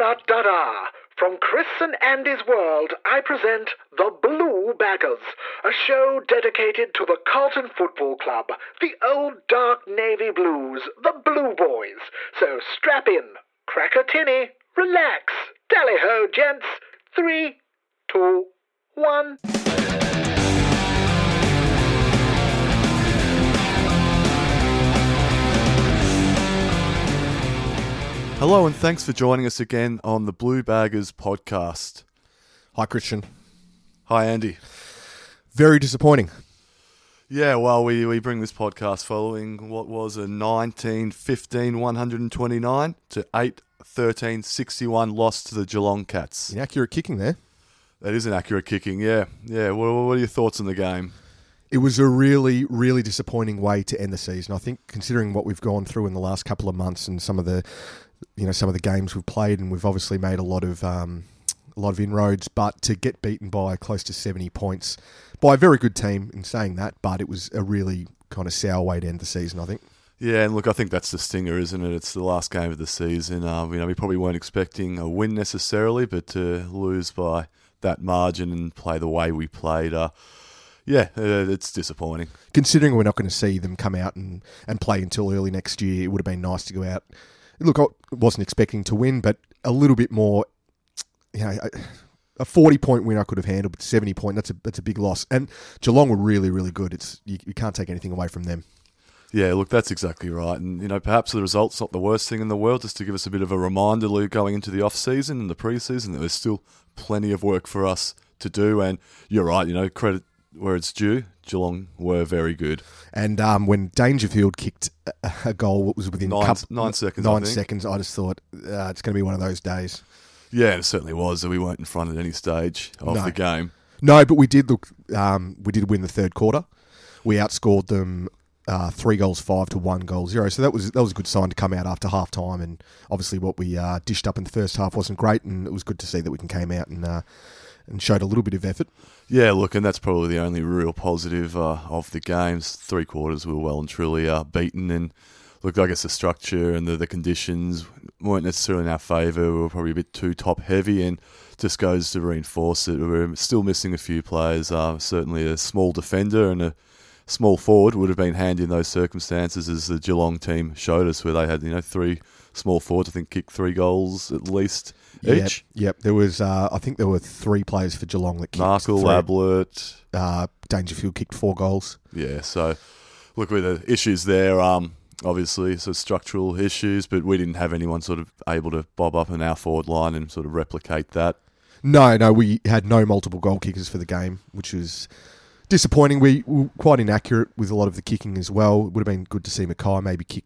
Da-da-da-da! From Chris and Andy's world, I present The Blue Baggers, a show dedicated to the Carlton Football Club, the old dark navy blues, the Blue Boys. So strap in, crack a tinny, relax, tally-ho, gents. 3, 2, 1... Hello and thanks for joining us again on the Blue Baggers podcast. Hi, Christian. Hi, Andy. Very disappointing. Yeah, well, we bring this podcast following what was a 19-15-129 to 8-13-61 loss to the Geelong Cats. Inaccurate kicking there. That is an accurate kicking, yeah. Yeah, what are your thoughts on the game? It was a really, really disappointing way to end the season. I think considering what we've gone through in the last couple of months and some of the games we've played, and we've obviously made a lot of inroads, but to get beaten by close to 70 points by a very good team in saying that, but it was a really kind of sour way to end the season, I think. Yeah, and look, I think that's the stinger, isn't it? It's the last game of the season. We probably weren't expecting a win necessarily, but to lose by that margin and play the way we played, it's disappointing. Considering we're not going to see them come out and play until early next year, it would have been nice to go out. Look, I wasn't expecting to win, but a little bit more, a 40-point win I could have handled, but 70-point, that's a big loss. And Geelong were really, really good. You can't take anything away from them. Yeah, look, that's exactly right. And, perhaps the result's not the worst thing in the world, just to give us a bit of a reminder, Luke, going into the off-season and the pre-season, that there's still plenty of work for us to do. And you're right, credit where it's due, Geelong were very good. And when Dangerfield kicked a goal, it was within 9 seconds. 9 seconds. I just thought it's going to be one of those days. Yeah, it certainly was. We weren't in front at any stage of the game. No, but we did look. We did win the third quarter. We outscored them 3-5 to 1-0. So that was a good sign to come out after half time. And obviously, what we dished up in the first half wasn't great, and it was good to see that we came out and showed a little bit of effort. Yeah, look, and that's probably the only real positive of the games. 3 quarters we were well and truly beaten, and look, I guess the structure and the conditions weren't necessarily in our favour. We were probably a bit too top-heavy, and just goes to reinforce it. We're still missing a few players. Certainly a small defender and a small forward would have been handy in those circumstances, as the Geelong team showed us, where they had 3 small forwards, I think, kicked 3 goals at least each. Yep. There was, I think there were 3 players for Geelong that kicked. Markle, Ablett. Dangerfield kicked 4 goals. Yeah, so look, with the issues there, obviously, so structural issues, but we didn't have anyone sort of able to bob up in our forward line and sort of replicate that. No, we had no multiple goal kickers for the game, which was disappointing. We were quite inaccurate with a lot of the kicking as well. It would have been good to see Mackay maybe kick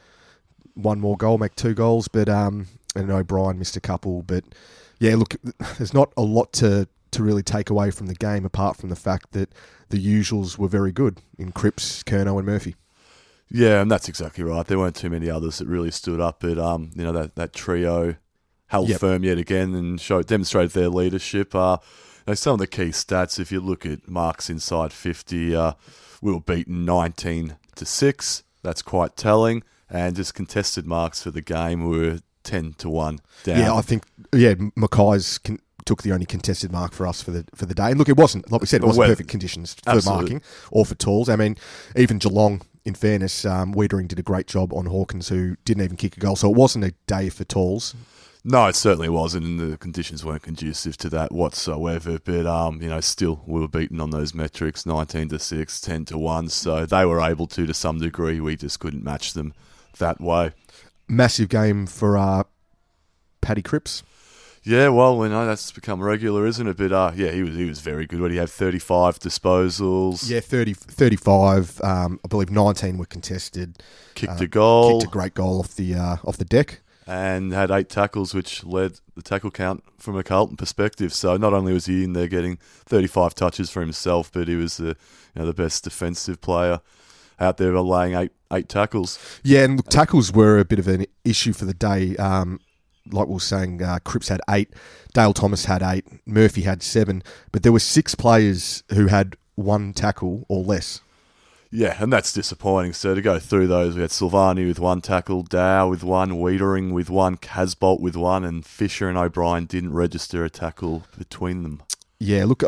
1 more goal, make 2 goals, but and O'Brien missed a couple. But yeah, look, there's not a lot to really take away from the game apart from the fact that the usuals were very good in Cripps, Curnow and Murphy. Yeah, and that's exactly right. There weren't too many others that really stood up, but that trio held firm yet again and demonstrated their leadership. Some of the key stats, if you look at marks inside 50, we were beaten 19-6. That's quite telling. And just contested marks for the game were 10-1 down. Yeah, I think Mackay's took the only contested mark for us for the day. And look, it wasn't, like we said, it wasn't perfect conditions for marking or for tools. I mean, even Geelong, in fairness, Wiedering did a great job on Hawkins, who didn't even kick a goal. So it wasn't a day for tools. No, it certainly wasn't, and the conditions weren't conducive to that whatsoever. But still, we were beaten on those metrics, 19-6, 10-1. So they were able to some degree. We just couldn't match them that way. Massive game for Paddy Cripps. Yeah, well, that's become regular, isn't it? But he was very good. What, he had 35 disposals? Yeah, 35. I believe 19 were contested. Kicked a goal. Kicked a great goal off the deck. And had 8 tackles, which led the tackle count from a Carlton perspective. So not only was he in there getting 35 touches for himself, but he was the best defensive player out there laying eight tackles. Yeah, and look, tackles were a bit of an issue for the day. Like we were saying, Cripps had 8, Dale Thomas had 8, Murphy had 7, but there were 6 players who had 1 tackle or less. Yeah, and that's disappointing. So to go through those, we had Silvani with 1 tackle, Dow with 1, Wiedering with 1, Casbolt with 1, and Fisher and O'Brien didn't register a tackle between them. Yeah, look,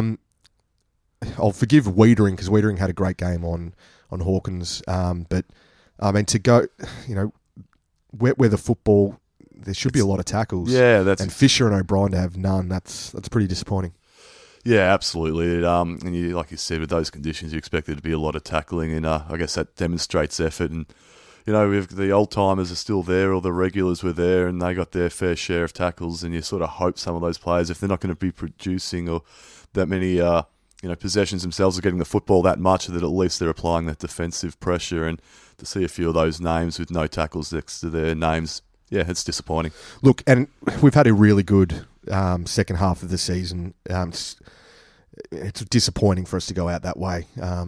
I'll forgive Wiedering because Wiedering had a great game on Hawkins. But I mean, to go, where the football, there should be a lot of tackles. Yeah, and Fisher and O'Brien to have none. That's pretty disappointing. Yeah, absolutely. And you, like you said, with those conditions, you expect there to be a lot of tackling, and I guess that demonstrates effort. And if the old timers are still there, or the regulars were there, and they got their fair share of tackles, and you sort of hope some of those players, if they're not going to be producing or that many, possessions themselves, are getting the football that much, that at least they're applying that defensive pressure. And to see a few of those names with no tackles next to their names, yeah, it's disappointing. Look, and we've had a really good second half of the season. It's disappointing for us to go out that way.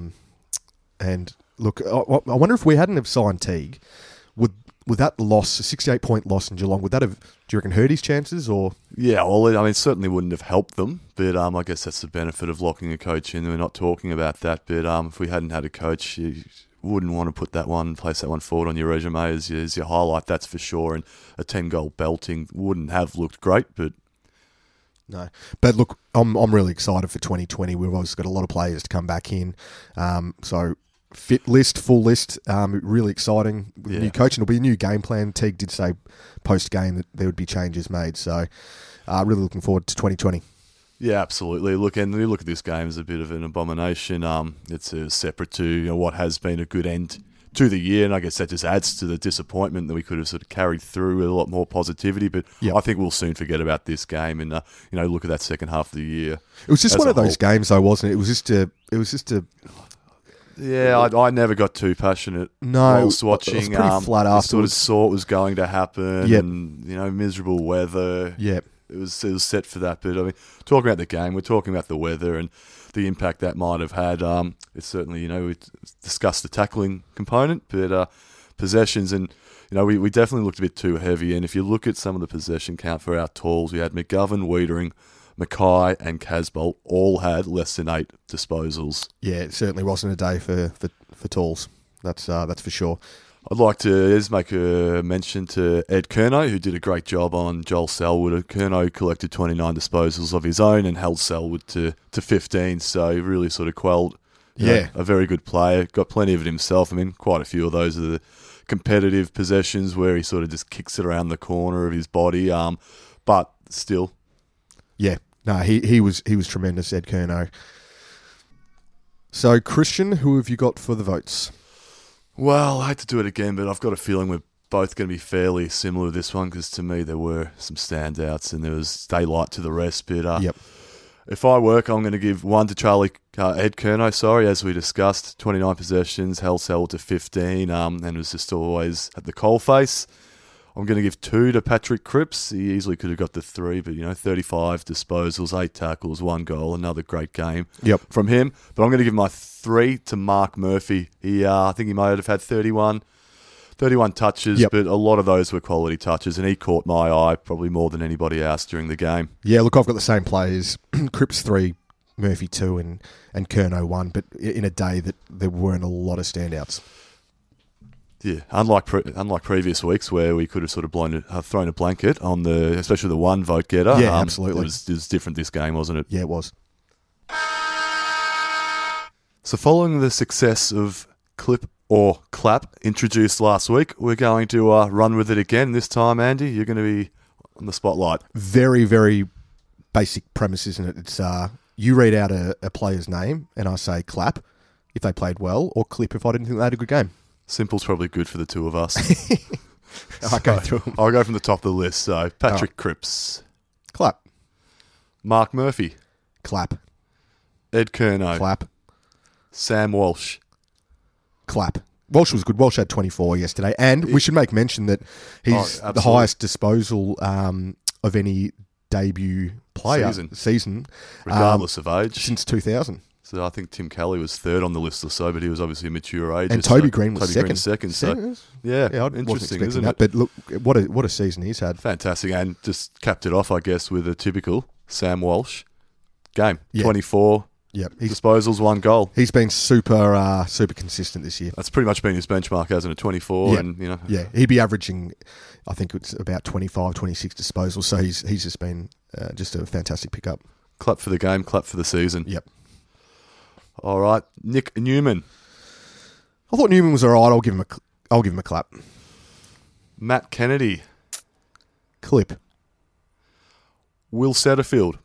And look, I wonder if we hadn't have signed Teague, would that loss, a 68-point loss in Geelong, would that have, do you reckon, hurt his chances? Or yeah, well, I mean, it certainly wouldn't have helped them. But I guess that's the benefit of locking a coach in. We're not talking about that. But if we hadn't had a coach, you wouldn't want to place that one forward on your resume as your highlight, that's for sure. And a 10-goal belting wouldn't have looked great, but no. But look, I'm really excited for 2020. We've obviously got a lot of players to come back in. So fit list, full list, really exciting with the new coach. And it'll be a new game plan. Teague did say post-game that there would be changes made. So really looking forward to 2020. Yeah, absolutely. Look, and we look at this game as a bit of an abomination. It's separate to what has been a good end to the year, and I guess that just adds to the disappointment that we could have sort of carried through with a lot more positivity. But I think we'll soon forget about this game and look at that second half of the year. It was just one of those games, though, wasn't it? It was just a. Yeah, I never got too passionate. Whilst watching, it was pretty flat afterwards. Sort of saw what was going to happen, Yep. and miserable weather. Yep. It was set for that. But I mean, talking about the game, we're talking about the weather and the impact that might have had. It's certainly, we discussed the tackling component, but possessions, and we definitely looked a bit too heavy. And if you look at some of the possession count for our talls, we had McGovern, Wiedering, Mackay and Casbolt all had less than 8 disposals. Yeah, it certainly wasn't a day for talls. That's for sure. I'd like to make a mention to Ed Curnow, who did a great job on Joel Selwood. Curnow collected 29 disposals of his own and held Selwood to 15, so he really sort of quelled a very good player. Got plenty of it himself. I mean, quite a few of those are the competitive possessions where he sort of just kicks it around the corner of his body, but still. Yeah, no, he was tremendous, Ed Curnow. So, Christian, who have you got for the votes? Well, I hate to do it again, but I've got a feeling we're both going to be fairly similar with this one, because to me there were some standouts and there was daylight to the rest. But if I work, I'm going to give 1 to Ed Curnow, as we discussed. 29 possessions, held Selwood to 15, and was just always at the coalface. I'm going to give 2 to Patrick Cripps. He easily could have got the 3, but 35 disposals, 8 tackles, 1 goal, another great game from him. But I'm going to give my 3 to Mark Murphy. I think he might have had 31 touches, but a lot of those were quality touches, and he caught my eye probably more than anybody else during the game. Yeah, look, I've got the same players. Cripps 3, Murphy 2, and Curnow 1, but in a day that there weren't a lot of standouts. Yeah, unlike previous weeks where we could have sort of thrown a blanket on especially the one vote getter. Yeah, absolutely. It was different this game, wasn't it? Yeah, it was. So following the success of Clip or Clap introduced last week, we're going to run with it again. This time, Andy, you're going to be on the spotlight. Very, very basic premise, isn't it? It's you read out a player's name and I say Clap if they played well, or Clip if I didn't think they had a good game. Simple's probably good for the two of us. I'll go through them. I'll go from the top of the list. So, Patrick Cripps. Clap. Mark Murphy. Clap. Ed Curnow. Clap. Sam Walsh. Clap. Walsh was good. Walsh had 24 yesterday. And we should make mention that he's the highest disposal of any debut player season. Regardless of age. Since 2000. So I think Tim Kelly was 3rd on the list or so, but he was obviously a mature age. And Toby Green was second. So, interesting, isn't it? But look, what a season he's had. Fantastic, and just capped it off, I guess, with a typical Sam Walsh game. 24, Yep. disposals, 1 goal. He's been super consistent this year. That's pretty much been his benchmark, hasn't it? 24, Yeah. and Yeah, he'd be averaging, I think it's about 25, 26 disposals. So he's just been just a fantastic pickup. clap for the game, clap for the season. Yep. All right, Nick Newman, I thought Newman was all right. I'll give him a clap. Matt Kennedy, Clip. Will Setterfield.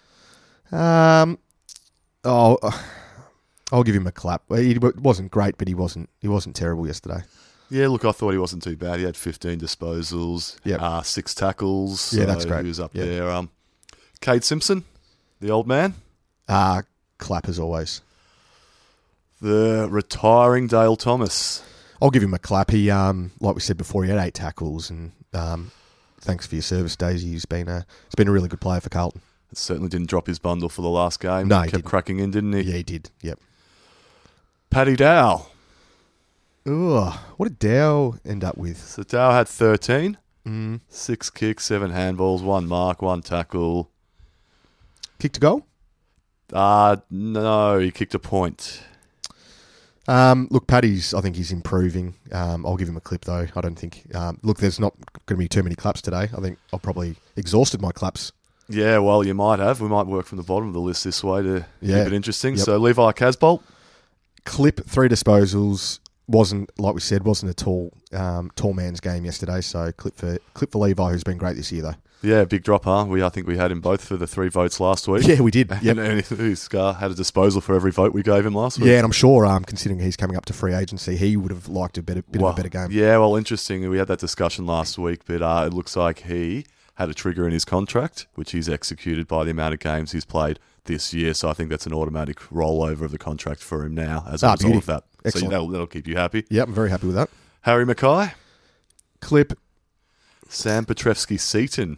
I'll give him a clap. He wasn't great, but he wasn't terrible yesterday. Yeah, look, I thought he wasn't too bad. He had 15 disposals, Yep. 6 tackles. Yeah, that's great. He was up Yep. there. Cade Simpson, the old man. Clap as always. The retiring Dale Thomas. I'll give him a clap. He, like we said before, he had 8 tackles, and thanks for your service, Daisy. He's been a really good player for Carlton. It certainly didn't drop his bundle for the last game. No, he kept didn't. cracking in, didn't he? Yeah, he did. Yep. Paddy Dow. Ugh, what did Dow end up with? So Dow had 13, 6 kicks, 7 handballs, 1 mark, 1 tackle. Kick to goal? No, he kicked a point. Look, Paddy's, I think he's improving. I'll give him a clip, though. I don't think... look, there's not going to be too many claps today. I think I've probably exhausted my claps. Yeah, well, you might have. We might work from the bottom of the list this way to keep it interesting. Yep. So Levi Casbolt. Clip, 3 disposals. Wasn't, like we said, wasn't a tall man's game yesterday. So clip for Levi, who's been great this year, though. Yeah, big drop, huh? I think we had him both for the 3 votes last week. Yeah, we did. Yep. And he's had a disposal for every vote we gave him last week. Yeah, and I'm sure, considering he's coming up to free agency, he would have liked a bit of a better game. Yeah, well, interesting. We had that discussion last week, but it looks like he had a trigger in his contract, which he's executed by the amount of games he's played this year. So I think that's an automatic rollover of the contract for him now as a result of that. Excellent. So that'll keep you happy. Yep, I'm very happy with that. Harry Mackay. Clip. Sam Petrevsky-Seaton.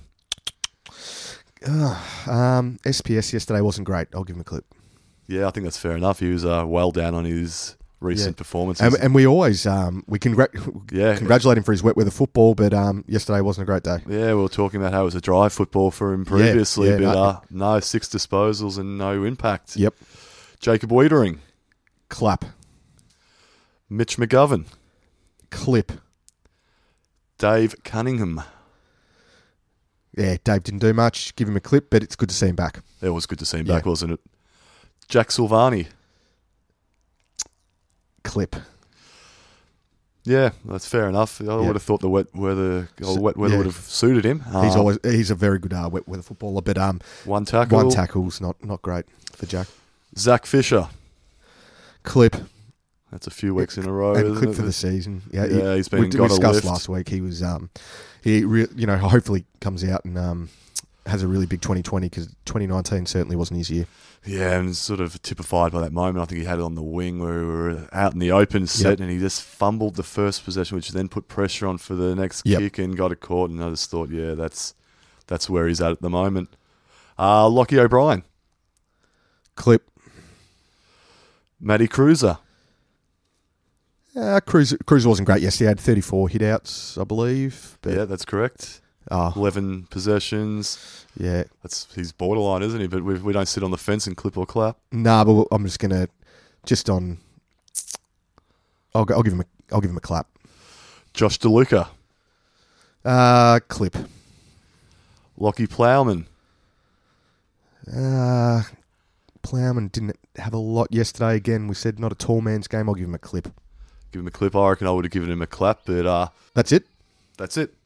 SPS yesterday wasn't great. I'll give him a clip. Yeah, I think that's fair enough. He was well down on his recent performances. And we always congratulate him for his wet weather football, but yesterday wasn't a great day. Yeah, we were talking about how it was a dry football for him previously, yeah, no 6 disposals and no impact. Yep. Jacob Wiedering. Clap. Mitch McGovern. Clip. Dave Cunningham. Yeah, Dave didn't do much. Give him a clip, but it's good to see him back. It was good to see him back, wasn't it? Jack Silvani. Clip. Yeah, that's fair enough. I would have thought the wet weather would have suited him. He's a very good wet weather footballer, but 1 tackle. 1 tackle's not great for Jack. Zach Fisher. Clip. That's a few weeks in a row. And isn't clip it? for the season. Yeah, he's been we got a discussed lift last week. He was hopefully comes out and has a really big 2020 because 2019 certainly wasn't his year. Yeah, and sort of typified by that moment. I think he had it on the wing where we were out in the open set and he just fumbled the first possession, which then put pressure on for the next kick and got it caught. And I just thought, that's where he's at the moment. Lockie O'Brien. Clip. Matty Cruiser. Cruiser wasn't great yesterday. He had 34 hit-outs, I believe. But, Yeah, that's correct. 11 possessions. Yeah. He's borderline, isn't he? But we don't sit on the fence and clip or clap. Nah, but I'm just gonna I'll give him a clap. Josh DeLuca. Clip. Lockie Plowman. Plowman didn't have a lot yesterday. Again, we said not a tall man's game. I'll give him a clip. Give him a clip. I reckon I would have given him a clap, but That's it. that's it.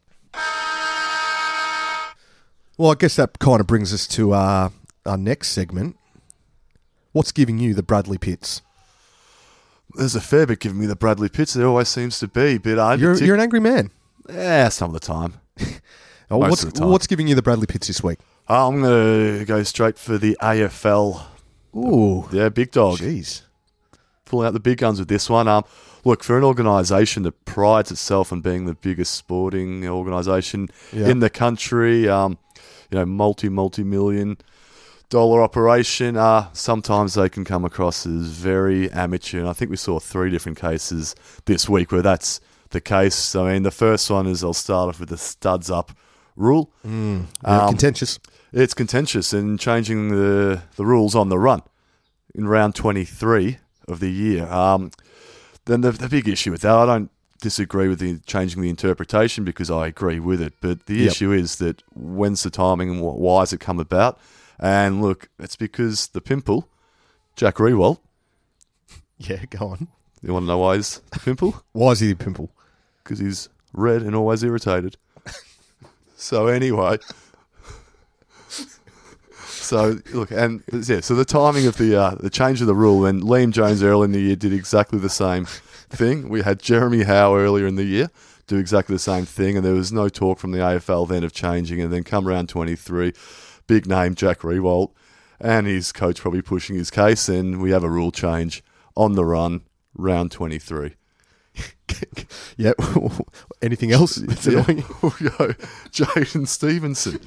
Well, I guess that kind of brings us to our next segment. What's giving you the Bradley Pitts? There's a fair bit giving me the Bradley Pitts. There always seems to be, but You're an angry man. Some of the time. What's of the time. what's giving you the Bradley Pitts this week? I'm going to go straight for the AFL. Ooh, Yeah, big dog. jeez. Pulling out the big guns with this one. Look, for an organisation that prides itself on being the biggest sporting organisation in the country, multi-million dollar operation, sometimes they can come across as very amateur. And I think we saw 3 different cases this week where that's the case. I mean, the first one is I'll start off with the studs up rule. Contentious. It's contentious and changing the rules on the run. in round 23 of the year. Then the big issue with that, I don't disagree with changing the interpretation because I agree with it. But the issue is that when's the timing and why has it come about? And look, it's because the pimple, Jack Riewoldt. Yeah, go on. You want to know why he's the pimple? Why is he a pimple? Because he's red and always irritated. So anyway, so look, and yeah, so the timing of the change of the rule, and Liam Jones early in the year did exactly the same thing. We had Jeremy Howe earlier in the year do exactly the same thing, and there was no talk from the AFL then of changing. And then come round 23, big name Jack Riewoldt and his coach probably pushing his case, and we have a rule change on the run, round 23. Yep. Anything else that's annoying? Jaden Stevenson.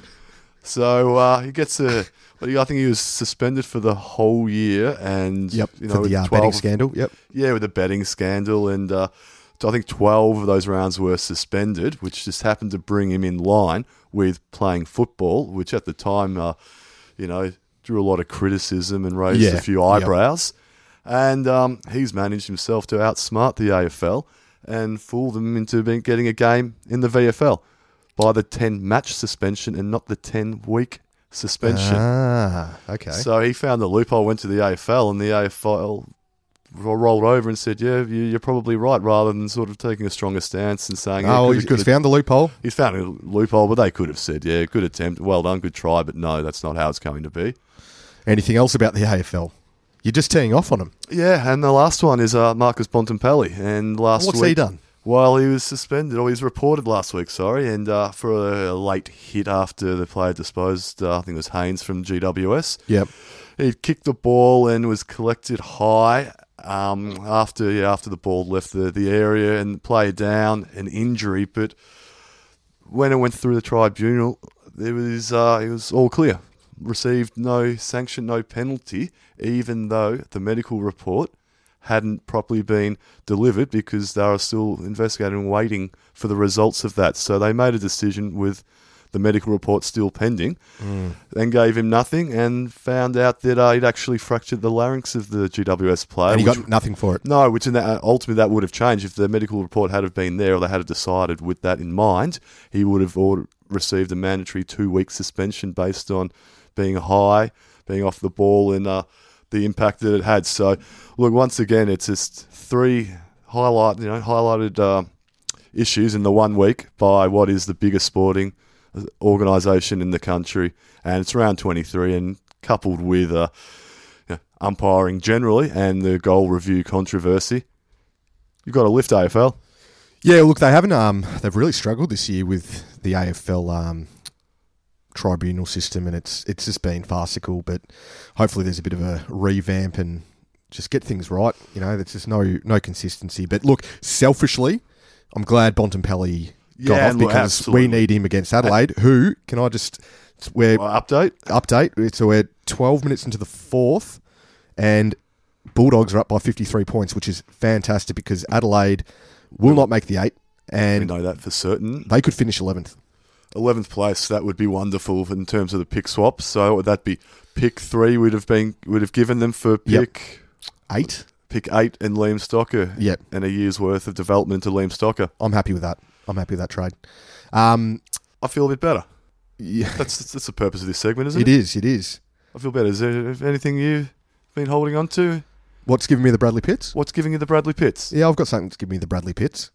So he gets I think he was suspended for the whole year, and for the betting scandal. Yep. Yeah, with the betting scandal, and I think 12 of those rounds were suspended, which just happened to bring him in line with playing football, which at the time, drew a lot of criticism and raised a few eyebrows. And he's managed himself to outsmart the AFL and fool them into getting a game in the VFL by the 10-match suspension and not the 10-week suspension. Ah, okay. So he found the loophole, went to the AFL, and the AFL rolled over and said, yeah, you're probably right, rather than sort of taking a stronger stance and saying... he's found the loophole? He's found a loophole, but they could have said, yeah, good attempt, well done, good try, but no, that's not how it's going to be. Anything else about the AFL? You're just teeing off on him. Yeah, and the last one is Marcus Bontempelli. And What's he done? Well, he was suspended, or he was reported last week, and for a late hit after the player disposed, I think it was Haynes from GWS. Yep. He kicked the ball and was collected high after the ball left the area, and player down, an injury. But when it went through the tribunal, it was all clear. Received no sanction, no penalty, even though the medical report hadn't properly been delivered because they were still investigating and waiting for the results of that. So they made a decision with the medical report still pending, then gave him nothing and found out that he'd actually fractured the larynx of the GWS player. And he got nothing for it? No, which ultimately that would have changed. If the medical report had have been there or they had have decided with that in mind, he would have received a mandatory 2-week suspension based on being high, being off the ball, and the impact that it had. So, look, once again, it's just 3 highlighted issues in the 1 week by what is the biggest sporting organisation in the country, and it's round 23, and coupled with umpiring generally and the goal review controversy, you've got to lift AFL. Yeah, look, they haven't. They've really struggled this year with the AFL tribunal system, and it's just been farcical. But hopefully, there's a bit of a revamp and just get things right. There's just no consistency. But look, selfishly, I'm glad Bontempelli got off because we need him against Adelaide. Who can I just? Update. So we're 12 minutes into the fourth, and Bulldogs are up by 53 points, which is fantastic because Adelaide will not make the 8, and we know that for certain. They could finish 11th. 11th place, that would be wonderful in terms of the pick swap. So would that be pick 3 would have given them for pick 8? Pick 8 and Liam Stocker. Yep. And a year's worth of development to Liam Stocker. I'm happy with that. Trade. I feel a bit better. Yeah. That's the purpose of this segment, isn't it? It is. I feel better. Is there anything you've been holding on to? What's giving me the Bradley Pitts? What's giving you the Bradley Pitts? Yeah, I've got something that's giving me the Bradley Pitts.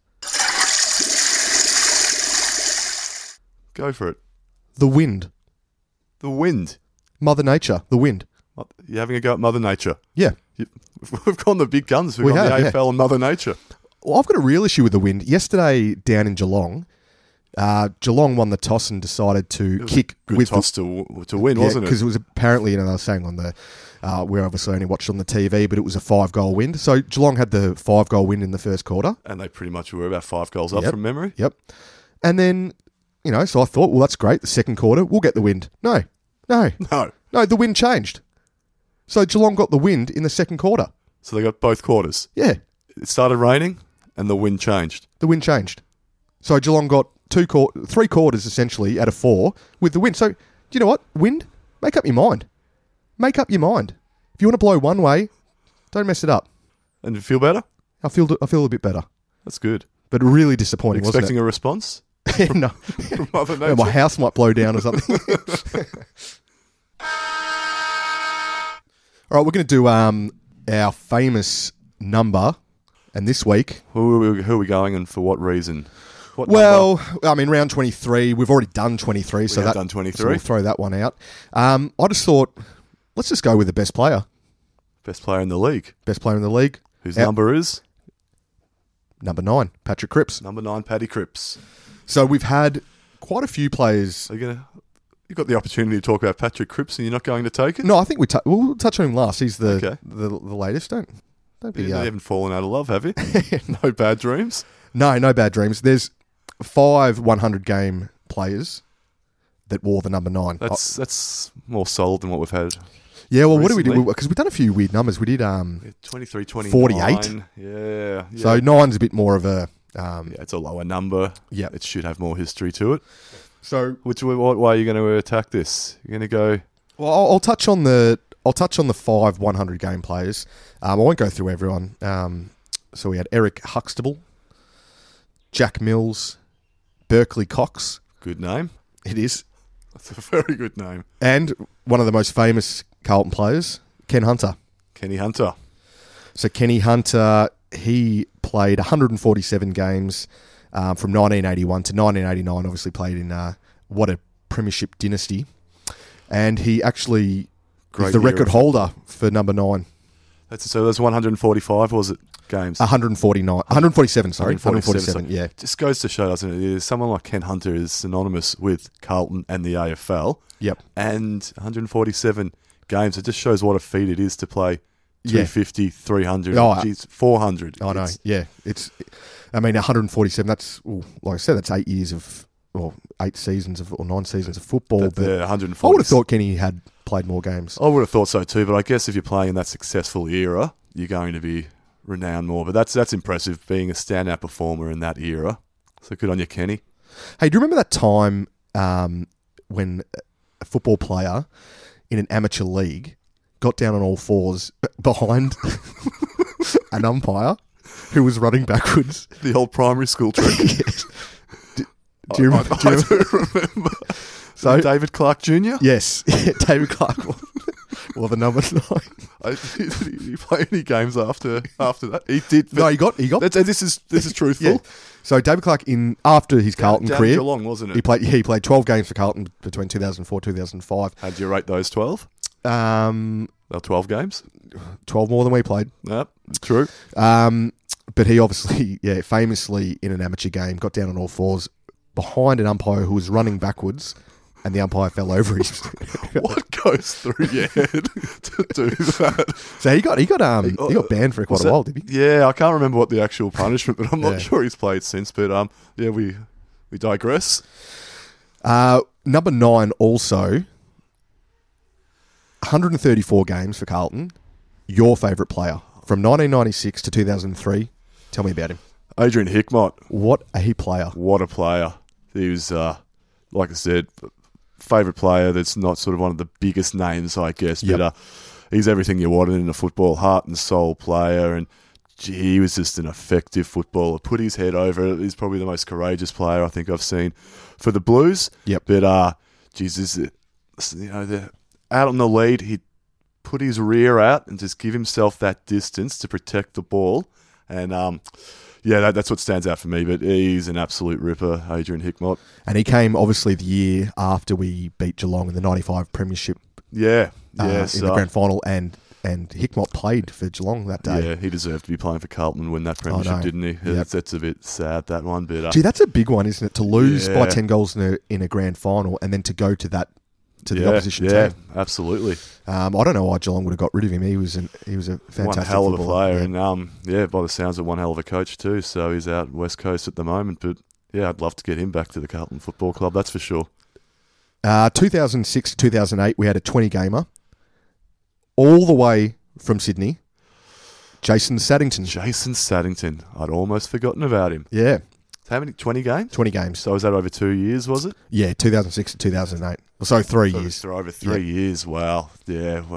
Go for it. The wind. The wind? Mother Nature. The wind. You're having a go at Mother Nature? Yeah. We've gone the big guns. We've gone the AFL and Mother Nature. Well, I've got a real issue with the wind. Yesterday, down in Geelong, Geelong won the toss and decided to kick. Good toss to win, wasn't it? Because it was apparently, they were saying on the, we obviously only watched on the TV, but it was a 5-goal win. So Geelong had the 5-goal win in the first quarter. And they pretty much were about 5 goals up from memory. Yep. And then, so I thought, well, that's great. The second quarter, we'll get the wind. No, the wind changed. So Geelong got the wind in the second quarter. So they got both quarters? Yeah. It started raining and the wind changed. So Geelong got 3 quarters essentially out of 4 with the wind. So, do you know what? Wind, make up your mind. If you want to blow one way, don't mess it up. And you feel better? I feel a bit better, That's good. but really disappointing. Expecting wasn't a response it? No, from Mother Yeah, Nature? my house might blow down or something. All right, we're going to do our famous number, and this week, Who are we going and for what reason? What number? well, I mean, round 23. We've already done 23, so have that done 23. So we'll throw that one out. I just thought, let's just go with the best player, Best player in the league. best player in the league, Whose Yep. number is? number 9, Patrick Cripps. Number 9, Paddy Cripps. So we've had quite a few players. Are you got the opportunity to talk about Patrick Cripps and you're not going to take it? No, I think we'll touch on him last. He's the Okay. the latest. Don't be. You haven't fallen out of love, have you? No bad dreams? No bad dreams. There's 5 100 game players that wore the number 9. That's more solid than what we've had. Yeah, well, what do we do? recently. Because we've done a few weird numbers. We did 23, 29. 48. Yeah. so 9's a bit more of a yeah, it's a lower number. Yeah. It should have more history to it. So What way are you going to attack this? You're going to go... well, I'll touch on the 5 100 game players. I won't go through everyone. So we had Eric Huxtable, Jack Mills, Berkeley Cox. Good name. It is, That's a very good name. and one of the most famous Carlton players, Ken Hunter. Kenny Hunter. So Kenny Hunter, he played 147 games from 1981 to 1989. Obviously played in what a premiership dynasty, and he actually Great is the year record of- holder for number 9. So there's 145, was it, games? 147. Sorry, 147. Yeah, Just goes to show, doesn't it? Someone like Ken Hunter is synonymous with Carlton and the AFL. yep. And 147 games. It just shows what a feat it is to play Yeah. 250, 300, Oh, geez, 400. I know. It's- Yeah, I mean, 147. That's like I said. That's 8 years of, or 8 seasons of, or 9 seasons of football. But Yeah, I 140. would have thought Kenny had played more games. I would have thought so too, but I guess if you're playing in that successful era, you're going to be renowned more. But that's impressive, being a standout performer in that era. So good on you, Kenny. Hey, do you remember that time when a football player in an amateur league got down on all fours behind an umpire who was running backwards? The old primary school trick. Do you remember? I do remember. So- David Clark Jr.? Yes, David Clark wore the number 9. Did he play any games after that? He did. No, he got. This is truthful. Yeah. So David Clark, after his Carlton Down career, Geelong, wasn't he it? played 12 games for Carlton between 2004 2005. How'd you rate those 12? 12 12 games? more than we played. Yep, true. But he obviously, famously in an amateur game, got down on all fours behind an umpire who was running backwards, and the umpire fell over him. What goes through your head to do that? So he got banned for quite a while, did he? Yeah, I can't remember what the actual punishment, but I'm Yeah. not sure he's played since. But yeah, we digress. Number 9 also, 134 games for Carlton. Your favourite player from 1996 to 2003. Tell me about him. Adrian Hickmott, What a player! what a player. He was, like I said, favourite player that's not sort of one of the biggest names, I guess, Yep. but he's everything you wanted in a football, heart and soul player, and he was just an effective footballer. Put his head over it. He's probably the most courageous player I think I've seen for the Blues. Yep. But, Jesus, out on the lead, he'd put his rear out and just give himself that distance to protect the ball. And, that's what stands out for me. But he's an absolute ripper, Adrian Hickmott. And he came obviously the year after we beat Geelong in the 95 Premiership Yeah. in the grand final, and Hickmott played for Geelong that day. Yeah, he deserved to be playing for Carlton and win that premiership, know. didn't he? Yep. That's a bit sad, that one. But Gee, that's a big one, isn't it? To lose by Yeah. 10 goals in a grand final, and then to go to the opposition yeah, team. absolutely. I don't know why Geelong would have got rid of him. He was a fantastic One hell of a footballer. player, Yeah. and by the sounds of one hell of a coach too. So he's out West Coast at the moment, but yeah, I'd love to get him back to the Carlton Football Club. That's for sure. 2006 to 2008, we had a 20-gamer all the way from Sydney. Jason Saddington. Jason Saddington. I'd almost forgotten about him. Yeah, How many? 20 games? 20 games. So was that over 2 years? Was it? Yeah, 2006 to 2008. So 3 years. So over 3 years. Wow. Yeah. Well,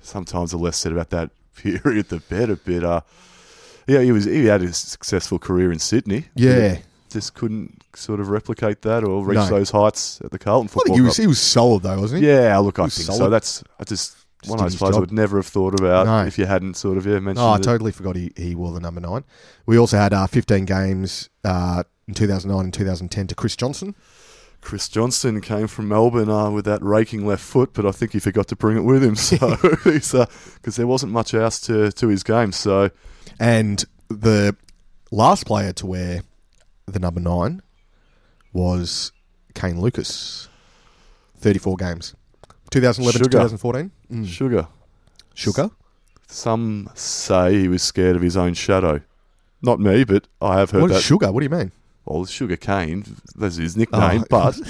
sometimes the less said about that period, the better. But he had a successful career in Sydney. Yeah. Just couldn't sort of replicate that or reach No. those heights at the Carlton I Football think Club. he was solid though, wasn't he? Yeah, look, I was think solid. so. That's one I did his suppose I job. would never have thought about No. if you hadn't sort of mentioned Oh, I it. totally forgot he wore the number 9. We also had 15 games in 2009 and 2010 to Chris Johnson. Chris Johnston came from Melbourne with that raking left foot, but I think he forgot to bring it with him. So because there wasn't much else to his game. So And the last player to wear the number 9 was Kane Lucas. 34 games. 2011 to Sugar. 2014. Sugar. Sugar? Some say he was scared of his own shadow. Not me, but I have heard What is that. Sugar? What do you mean? Well, Sugar Cane, that's his nickname, Oh. but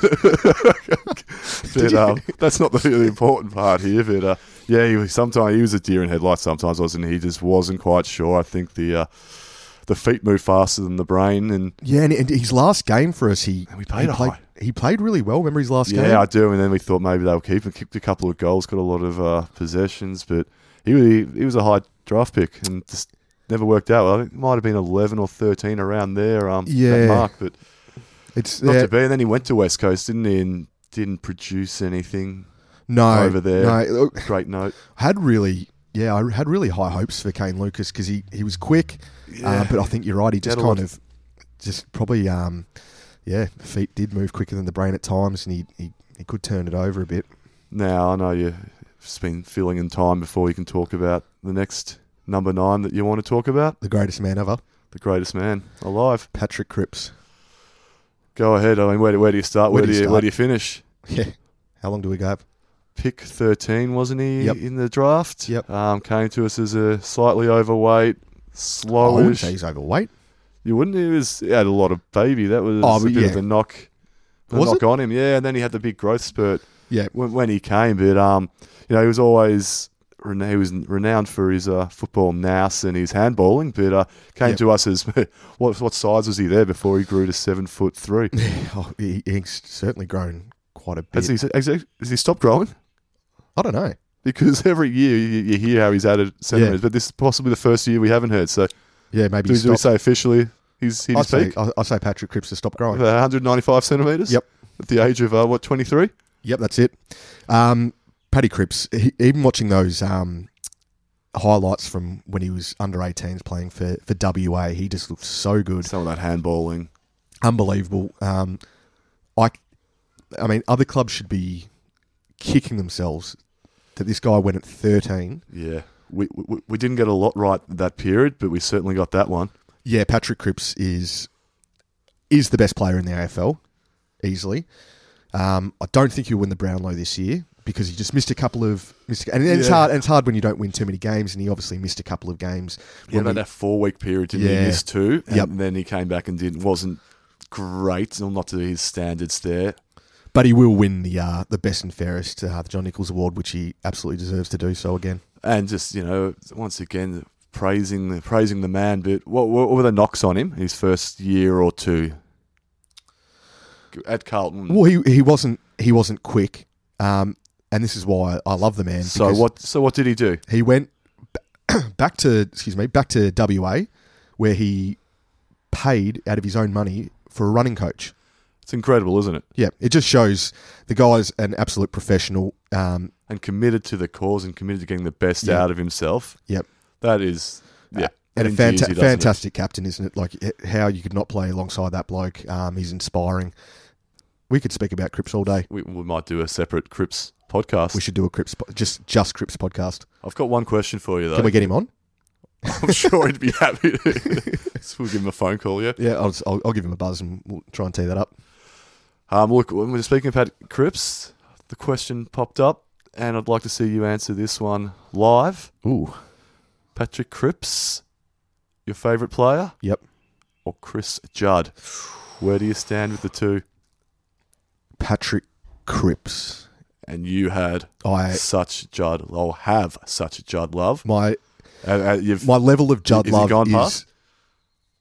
that's not the important part here. But he was a deer in headlights sometimes, wasn't he? He just wasn't quite sure. I think the feet move faster than the brain, and Yeah, and his last game for us, we played high. He played really well. Remember his last game? Yeah, I do. And then we thought maybe they'll keep him. Kicked a couple of goals, got a lot of possessions, but he was a high draft pick and just never worked out. I think it might have been 11 or 13 around there. Yeah. That mark, but It's not to be. And then he went to West Coast, didn't he? And didn't produce anything no over there. No, look, Great note. I had really high hopes for Kane Lucas because he was quick, but I think you're right. He just Had a lot kind of just probably feet did move quicker than the brain at times, and he could turn it over a bit. Now I know you've been filling in time before you can talk about the next number 9 that you want to talk about. The greatest man ever, The greatest man alive. Patrick Cripps. Go ahead. I mean, where do you start? Where Where do do you you start? finish? Yeah, how long do we go? Pick 13, wasn't he, Yep. in the draft? Yep. Came to us as a slightly overweight, I wouldn't slowish. say he's overweight. You wouldn't? He had a lot of baby. That was Oh, a but bit yeah. of a knock. Was knock it? on him, yeah. And then he had the big growth spurt Yeah, when he came. But he was always he was renowned for his football nous and his handballing. But came Yep. to us as what size was he there before he grew to 7'3"? He's certainly grown quite a bit. Has he stopped growing? I don't know. Because every year you hear how he's added centimetres, but this is possibly the first year we haven't heard. So Yeah, maybe do he's we say officially he's hit I his say peak? I say Patrick Cripps has stopped growing. 195 centimetres? Yep. At the age of, 23? Yep, that's it. Paddy Cripps, even watching those highlights from when he was under 18s playing for WA, he just looked so good. Some of that handballing. Unbelievable. I mean, other clubs should be kicking themselves that this guy went at 13. Yeah. We didn't get a lot right that period, but we certainly got that one. Yeah, Patrick Cripps is the best player in the AFL, easily. I don't think he'll win the Brownlow this year because he just missed a couple of... And it's Yeah. hard. And it's hard when you don't win too many games, and he obviously missed a couple of games. Yeah, when about he- that 4-week period, didn't Yeah. he miss 2? And Yep. then he came back and wasn't great, not to his standards there. But he will win the best and fairest, the John Nichols Award, which he absolutely deserves to do so again. And just, once again, praising the man. But what were the knocks on him his first year or two at Carlton? Well, he wasn't quick, and this is why I love the man. So because what did he do? he went back to WA, where he paid out of his own money for a running coach. It's incredible, isn't it? Yeah, it just shows the guy's an absolute professional. And committed to the cause and committed to getting the best Yeah. out of himself. Yep. That is, yeah. And a that endears you, doesn't it? fantastic captain, isn't it? Like, how you could not play alongside that bloke. He's inspiring. We could speak about Cripps all day. We might do a separate Cripps podcast. We should do a Cripps, just Cripps podcast. I've got one question for you, though. Can we get him on? I'm sure he'd be happy to. So we'll give him a phone call, yeah? Yeah, I'll give him a buzz and we'll try and tee that up. Look, when we're speaking about Cripps, the question popped up, and I'd like to see you answer this one live. Ooh. Patrick Cripps, your favourite player? Yep. Or Chris Judd? Where do you stand with the two? Patrick Cripps. And you had such Judd, or have such Judd love. My You've level of Judd Is he love gone past?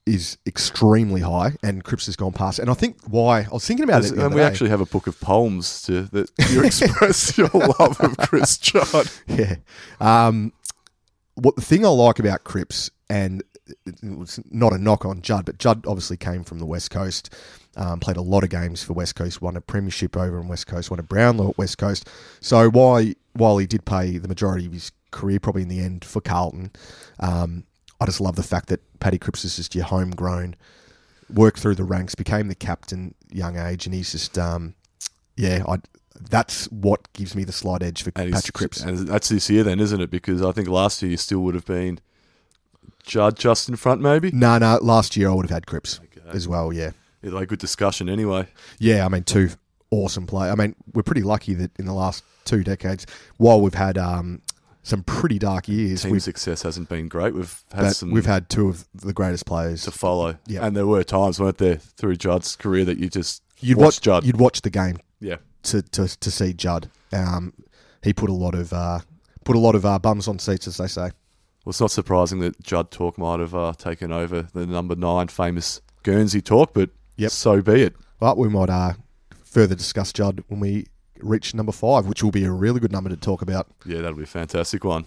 is extremely high, and Cripps has gone past. And I think why I was thinking about it. And we actually have a book of poems that you express your love of Chris Judd. Yeah. What the thing I like about Cripps, and it's not a knock on Judd, but Judd obviously came from the West Coast, played a lot of games for West Coast, won a premiership over in West Coast, won a Brownlow at West Coast. So while he did play the majority of his career, probably in the end for Carlton, I just love the fact that Paddy Cripps is just your homegrown, worked through the ranks, became the captain young age, and he's just, that's what gives me the slight edge for Patrick Cripps. And that's this year then, isn't it? Because I think last year you still would have been Judd just in front, maybe? No, last year I would have had Cripps as well, yeah. Yeah, like good discussion anyway. Yeah, I mean, two awesome players. I mean, we're pretty lucky that in the last 2 decades, while we've had some pretty dark years, team success hasn't been great. We've had two of the greatest players to follow. Yeah. And there were times, weren't there, through Judd's career that you'd watch Judd. You'd watch the game. Yeah. To see Judd. He put a lot of bums on seats, as they say. Well, it's not surprising that Judd talk might have taken over the number 9 famous Guernsey talk, but so be it. Well, we might further discuss Judd when we reach number 5, which will be a really good number to talk about. Yeah, that'll be a fantastic one.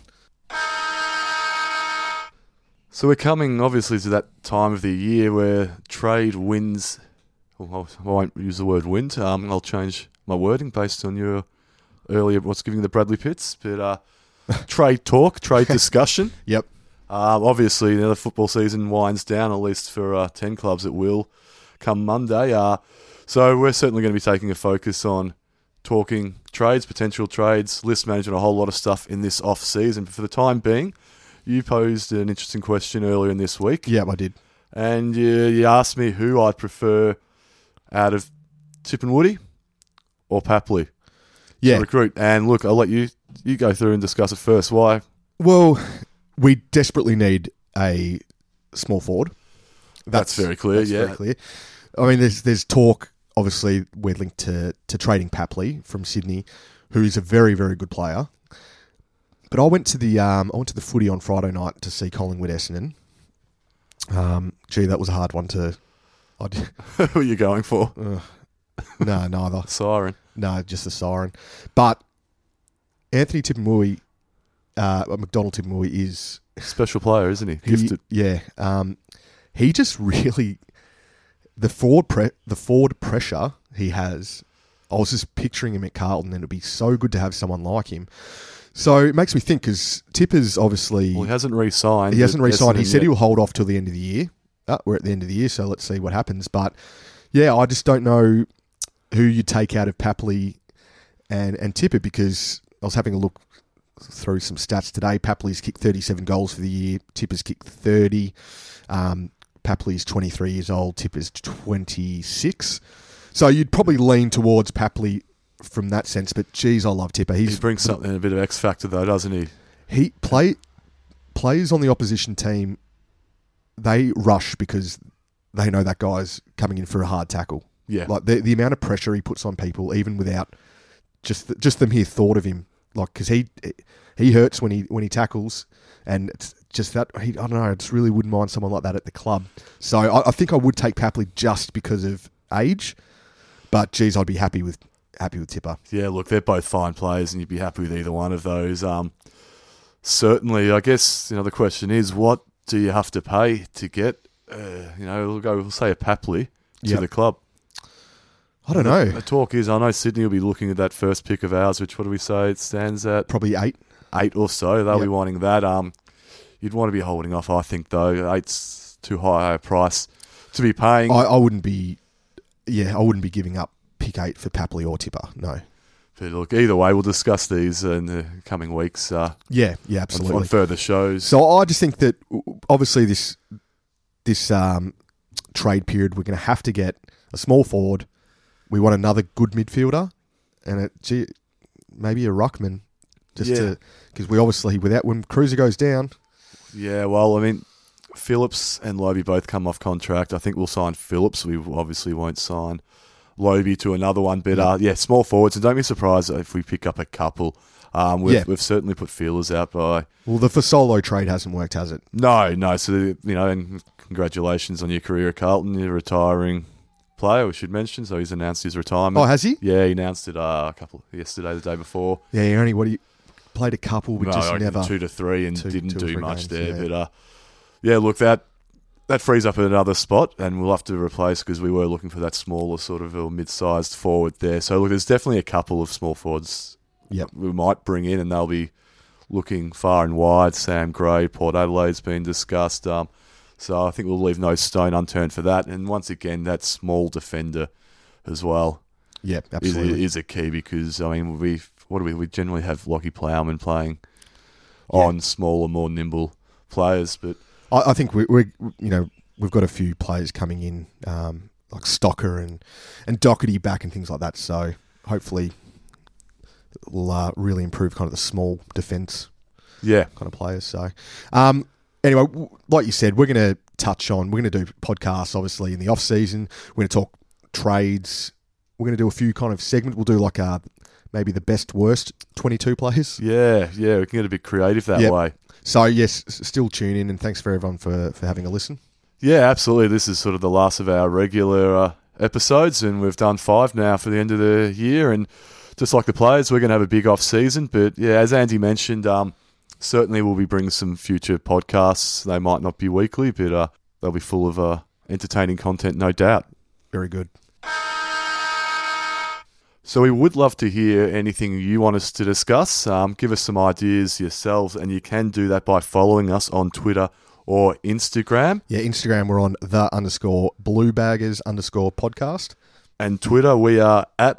So we're coming, obviously, to that time of the year where trade wins. Well, I won't use the word wind. I'll change my wording based on your earlier what's giving the Bradley Pitts, but trade talk, trade discussion. Yep. Obviously, the football season winds down, at least for 10 clubs it will, come Monday. So we're certainly going to be taking a focus on talking trades, potential trades, list management, a whole lot of stuff in this off-season. But for the time being, you posed an interesting question earlier in this week. Yeah, I did. And you asked me who I'd prefer out of Tip and Woody or Papley to recruit. And look, I'll let you go through and discuss it first. Why? Well, we desperately need a small forward. That's very clear, very clear. I mean, there's talk, obviously, we're linked to trading Papley from Sydney, who is a very, very good player. But I went to the footy on Friday night to see Collingwood Essendon. That was a hard one to... Who are you going for? No, neither. Siren. No, just the siren. But Anthony Tipungwuti, McDonald Tipungwuti is... Special player, isn't he? Gifted. Yeah. He just really... The forward pressure he has, I was just picturing him at Carlton, and it'd be so good to have someone like him. So it makes me think, because Tipper's obviously... Well, he hasn't re-signed. He said he'll hold off till the end of the year. We're at the end of the year, so let's see what happens. But, yeah, I just don't know who you take out of Papley and Tipper, because I was having a look through some stats today. Papley's kicked 37 goals for the year. Tipper's kicked 30. Papley's 23 years old. Tipper's 26. So you'd probably lean towards Papley from that sense. But, geez, I love Tipper. He brings something, a bit of X factor, though, doesn't he? He plays on the opposition team. They rush because they know that guy's coming in for a hard tackle. Yeah. Like the amount of pressure he puts on people, even without just them here thought of him. Like, because he hurts when he tackles, and it's just that I don't know. I just really wouldn't mind someone like that at the club. So I think I would take Papley just because of age, but geez, I'd be happy with Tipper. Yeah, look, they're both fine players, and you'd be happy with either one of those. Certainly, I guess the question is, what do you have to pay to get? We'll say a Papley to the club. I don't know. The talk is, I know Sydney will be looking at that first pick of ours, which, what do we say, it stands at? Probably 8. 8 or so. They'll be wanting that. You'd want to be holding off, I think, though. 8's too high a price to be paying. I wouldn't be giving up pick 8 for Papley or Tipper, no. But look, either way, we'll discuss these in the coming weeks. Yeah, absolutely. On further shows. So I just think that, obviously, this trade period, we're going to have to get a small forward. We want another good midfielder, and maybe a ruckman, because we obviously, when Cruiser goes down. Yeah, well, I mean, Phillips and Lobie both come off contract. I think we'll sign Phillips. We obviously won't sign Lobie to another one, but small forwards, and don't be surprised if we pick up a couple. We've certainly put feelers out by... Well, the Fasolo trade hasn't worked, has it? No. So, and congratulations on your career at Carlton. You're a retiring player, we should mention. So he's announced his retirement. Oh, has he? Yeah, he announced it yesterday, the day before. Yeah, he only played a couple, but just never 2 to 3 and didn't two or do three much games, there. yeah. But look, that frees up another spot, and we'll have to replace, because we were looking for that smaller sort of mid-sized forward there. So look, there's definitely a couple of small forwards we might bring in, and they'll be looking far and wide. Sam Gray, Port Adelaide's been discussed. So I think we'll leave no stone unturned for that. And once again, that small defender as well. Yeah, absolutely. Is a key, because I mean we generally have Lockie Plowman playing on smaller, more nimble players, but I think we've got a few players coming in like Stocker and Doherty back and things like that. So hopefully it'll really improve kind of the small defence kind of players. So anyway, like you said, we're going to do podcasts obviously in the off season. We're going to talk trades. We're going to do a few kind of segments. We'll do like maybe the best worst 22 players. Yeah, we can get a bit creative that way. So yes, still tune in, and thanks for everyone for having a listen. Yeah, absolutely. This is sort of the last of our regular episodes, and we've done 5 now for the end of the year. And just like the players, we're going to have a big off season. But yeah, as Andy mentioned, certainly we'll be bringing some future podcasts. They might not be weekly, but they'll be full of entertaining content, no doubt. Very good. So we would love to hear anything you want us to discuss. Give us some ideas yourselves, and you can do that by following us on Twitter or Instagram. Yeah, Instagram, we're on _bluebaggers_podcast. And Twitter, we are at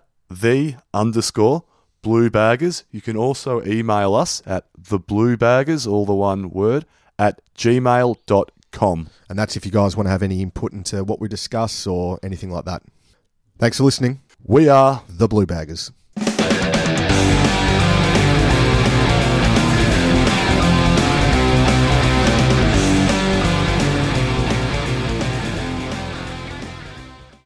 _bluebaggers. You can also email us at thebluebaggers, all the one word, at gmail.com. And that's if you guys want to have any input into what we discuss or anything like that. Thanks for listening. We are the Blue Baggers.